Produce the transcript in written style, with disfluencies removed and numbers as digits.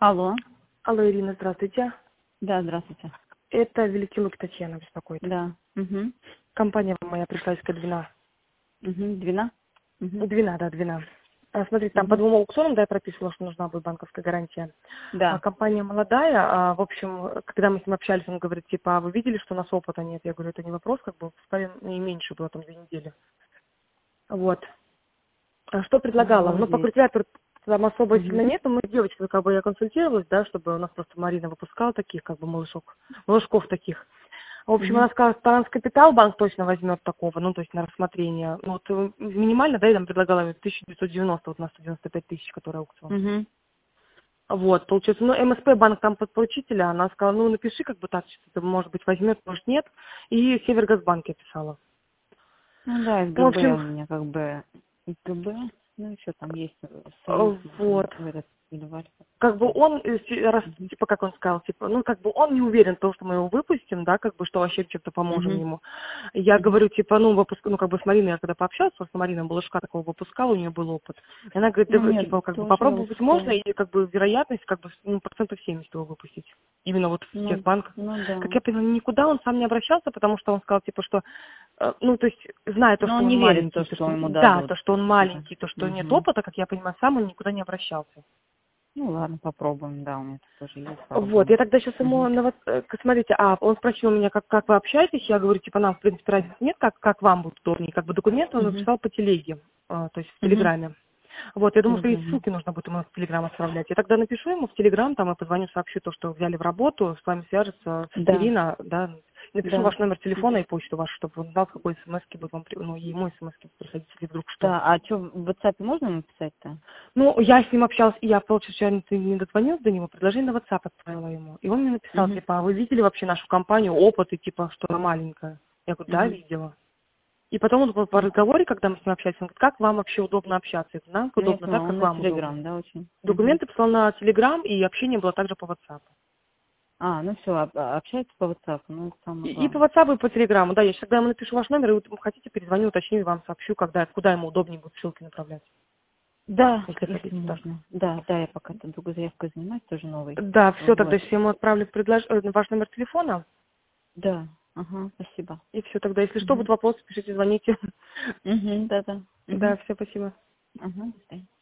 Алло. Алло, Ирина, здравствуйте. Да, здравствуйте. Это Великий Лук Татьяна беспокоит. Да. Угу. Компания моя пришла из Двина. Угу. Двина? Угу. Двина. Смотрите, там по Угу. 2 аукционам, да, я прописывала, что нужна будет банковская гарантия. Да. Компания молодая, в общем, когда мы с ним общались, он говорит, типа, а вы видели, что у нас опыта нет? Я говорю, это не вопрос, как бы, ставим и меньше было там 2 недели. Вот. Что предлагала? Ну, по Обалдеть. калькулятору там особо Угу. сильно нет, но мы с девочкой, как бы, я консультировалась, да, чтобы у нас просто Марина выпускала таких, как бы, малышков таких. В общем, Угу. она сказала, Транскапитал банк точно возьмет такого, ну, то есть на рассмотрение. Ну, вот минимально, да, я там предлагала 1990, вот на 195 тысяч, который аукцион. Угу. Вот, получается, ну, МСП банк там под поручителя, она сказала, ну, напиши, как бы так, что может быть, возьмет, может, нет. И Севергазбанк я писала. Ну да, В СГБ у общем, меня как бы. СГБ, ну еще там есть союз, вот. в этот, или в Альфа. Как бы он, Угу. типа, как он сказал, типа, ну, как бы он не уверен в том, что мы его выпустим, да, как бы, что вообще чем-то поможем Угу. ему. Я Угу. говорю, типа, ну, ну, как бы с Мариной я когда пообщалась, просто Марина Балашка такого выпускала, у нее был опыт. И она говорит, Ну, да, мне типа, как бы тоже я попробовать можно, выпускала. и как бы вероятность, как бы, ну, процентов 70 его выпустить. Именно вот в тех Ну, банках. ну да. Как я поняла, никуда он сам не обращался, потому что он сказал, типа, что, ну, то есть, зная то, Но что он он не верит в то, маленький, то, что что, ему да, дадут. то, что он Типа. маленький, то, что нет Угу. опыта, как я понимаю, сам он никуда не обращался. Ну ладно, попробуем, да, у меня тут тоже есть пару Вот, я банков. тогда сейчас ему, Угу. смотрите, он спросил меня, как вы общаетесь, я говорю, типа, нам, в принципе, разницы нет, как вам будет удобнее, как бы документы он Угу. написал по телеге, то есть в Угу. Телеграме. Вот, я думаю, что и Телеграмма. ссылки нужно будет ему в Телеграм отправлять. Я тогда напишу ему в Телеграм, там, я позвоню, сообщу то, что взяли в работу, с вами свяжется Да, Ирина, да, напишу да. ваш номер телефона Мгм. и почту вашу, чтобы он знал, какой смс будет вам, ну, ему смс приходить, если вдруг что. Да, а что, в WhatsApp можно написать-то? Ну, я с ним общалась, и я, получается, не дозвонилась до него, предложение на WhatsApp отправила ему. И он мне написал, Угу. типа, а вы видели вообще нашу компанию, опыт, и типа, что она маленькая? Я говорю, да, Угу. видела. И потом он по разговоре, когда мы с ним общались, он говорит, как вам вообще удобно общаться? Я говорю, нам Ну, я удобно так, поняла, он как на вам удобно. Телеграм, да, очень? Угу. Документы писал на Telegram, и общение было также по WhatsApp. А, ну все, общается по WhatsApp, ну, это самое И по главное. WhatsApp, и по Telegram. Да, я сейчас, когда ему напишу ваш номер, и вы хотите, перезвоню, уточню и вам сообщу, куда ему удобнее будет ссылки направлять, Да, если если хотите так. можно. Да, да, я пока там другой заявкой занимаюсь, тоже новый. Да, все, тогда Вот. сейчас я ему отправлю ваш номер телефона. Да, ага, спасибо. И все, тогда, если что, Угу. будут вопросы, пишите, звоните. Угу, да-да. Угу. Да, все, спасибо. Ага, до свидания.